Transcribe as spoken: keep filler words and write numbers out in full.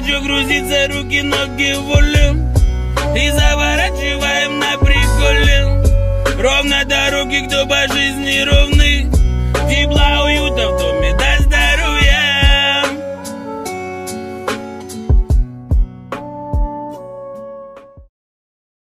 хочу грузиться, руки, ноги волю, и заворачиваем на приколе. Ровно дороги, кто по жизни ровный, тепла, уюта в доме.